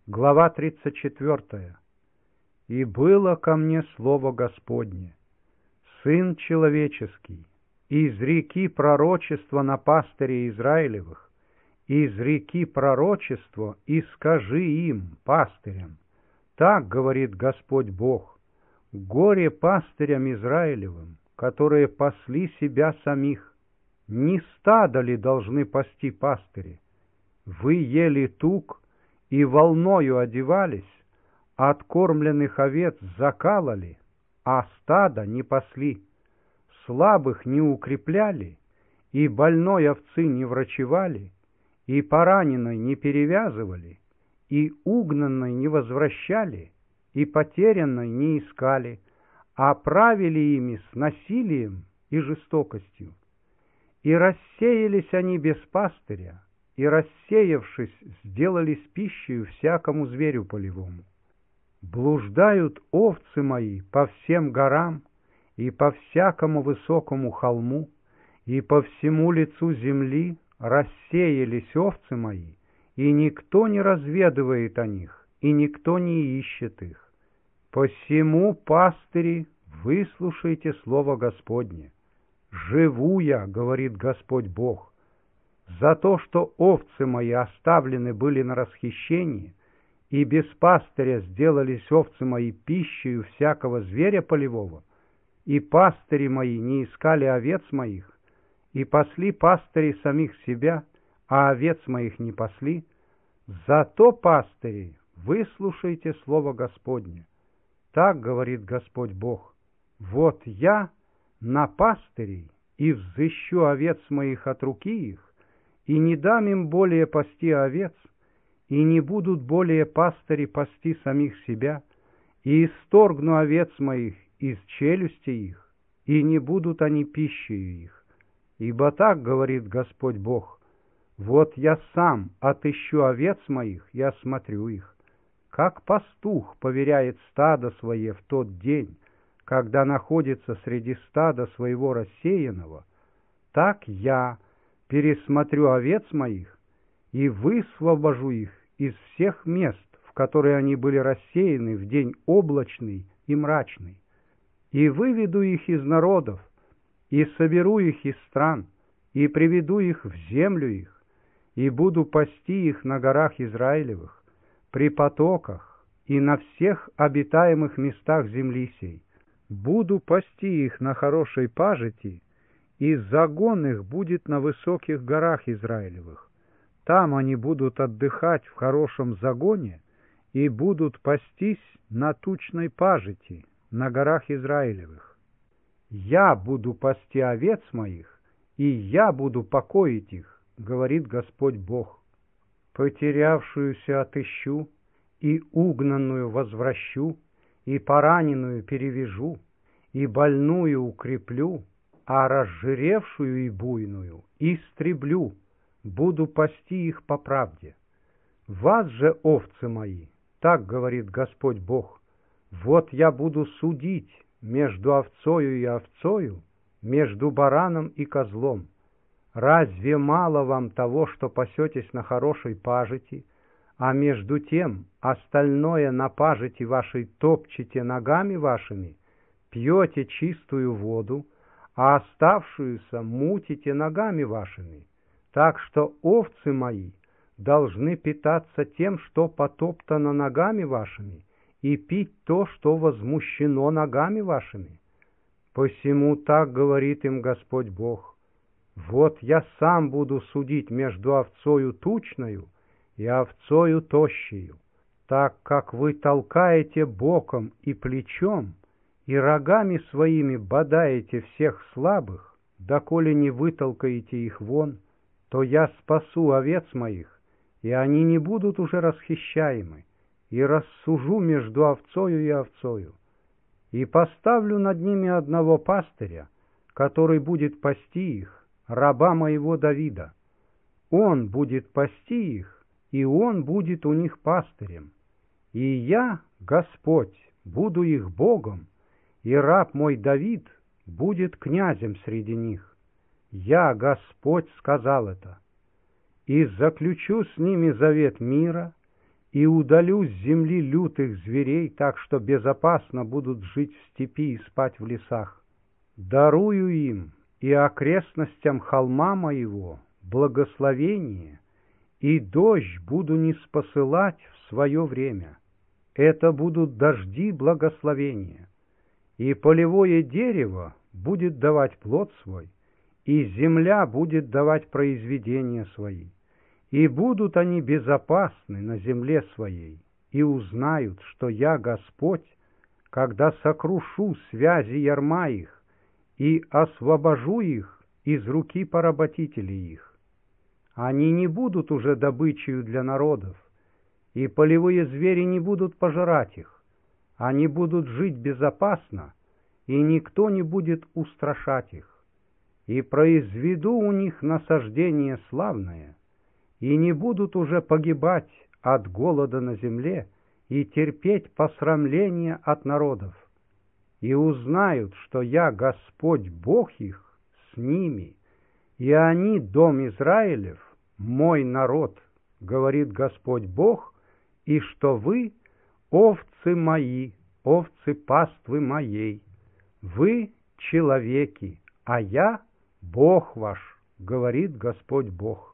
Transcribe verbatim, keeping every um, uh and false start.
Глава тридцать четвёртая. «И было ко мне слово Господне: Сын человеческий, изреки пророчество на пастырей Израилевых, изреки пророчество и скажи им, пастырям, так говорит Господь Бог: горе пастырям Израилевым, которые пасли себя самих. Не стадо ли должны пасти пастыри? Вы ели тук и волною одевались, откормленных овец закалали, а стадо не пасли, слабых не укрепляли, и больной овцы не врачевали, и пораненной не перевязывали, и угнанной не возвращали, и потерянной не искали, а правили ими с насилием и жестокостью. И рассеялись они без пастыря, и, рассеявшись, сделались пищею всякому зверю полевому. Блуждают овцы мои по всем горам и по всякому высокому холму, и по всему лицу земли рассеялись овцы мои, и никто не разведывает о них, и никто не ищет их. Посему, пастыри, выслушайте слово Господне. Живу я, говорит Господь Бог, за то, что овцы мои оставлены были на расхищении, и без пастыря сделались овцы мои пищею всякого зверя полевого, и пастыри мои не искали овец моих, и пасли пастыри самих себя, а овец моих не пасли, зато, пастыри, выслушайте слово Господне. Так говорит Господь Бог: вот я на пастырей и взыщу овец моих от руки их, и не дам им более пасти овец, и не будут более пастыри пасти самих себя, и исторгну овец моих из челюсти их, и не будут они пищею их. Ибо так говорит Господь Бог: вот я сам отыщу овец моих и осмотрю их, как пастух поверяет стадо свое в тот день, когда находится среди стада своего рассеянного, так я пересмотрю овец моих и высвобожу их из всех мест, в которые они были рассеяны в день облачный и мрачный, и выведу их из народов, и соберу их из стран, и приведу их в землю их, и буду пасти их на горах Израилевых, при потоках и на всех обитаемых местах земли сей. Буду пасти их на хорошей пажити, и загон их будет на высоких горах Израилевых. Там они будут отдыхать в хорошем загоне и будут пастись на тучной пажити на горах Израилевых. Я буду пасти овец моих, и я буду покоить их, говорит Господь Бог. Потерявшуюся отыщу, и угнанную возвращу, и пораненную перевяжу, и больную укреплю, а разжиревшую и буйную истреблю, буду пасти их по правде. Вас же, овцы мои, так говорит Господь Бог, вот я буду судить между овцою и овцою, между бараном и козлом. Разве мало вам того, что пасетесь на хорошей пажити, а между тем остальное на пажити вашей топчете ногами вашими, пьете чистую воду, а оставшуюся мутите ногами вашими, так что овцы мои должны питаться тем, что потоптано ногами вашими, и пить то, что возмущено ногами вашими. Посему так говорит им Господь Бог: вот я сам буду судить между овцою тучною и овцою тощею, так как вы толкаете боком и плечом, и рогами своими бодаете всех слабых, доколе не вытолкаете их вон, то я спасу овец моих, и они не будут уже расхищаемы, и рассужу между овцою и овцою, и поставлю над ними одного пастыря, который будет пасти их, раба моего Давида. Он будет пасти их, и он будет у них пастырем. И я, Господь, буду их Богом, и раб мой Давид будет князем среди них. Я, Господь, сказал это. И заключу с ними завет мира, и удалю с земли лютых зверей, так что безопасно будут жить в степи и спать в лесах. Дарую им и окрестностям холма моего благословение, и дождь буду ниспосылать в свое время. Это будут дожди благословения, и полевое дерево будет давать плод свой, и земля будет давать произведения свои, и будут они безопасны на земле своей, и узнают, что я Господь, когда сокрушу связи ярма их и освобожу их из руки поработителей их. Они не будут уже добычею для народов, и полевые звери не будут пожирать их. Они будут жить безопасно, и никто не будет устрашать их. И произведу у них насаждение славное, и не будут уже погибать от голода на земле и терпеть посрамления от народов. И узнают, что я Господь Бог их с ними, и они, дом Израилев, мой народ, говорит Господь Бог, и что вы, овцы мои, овцы паствы моей, вы человеки, а я Бог ваш, говорит Господь Бог.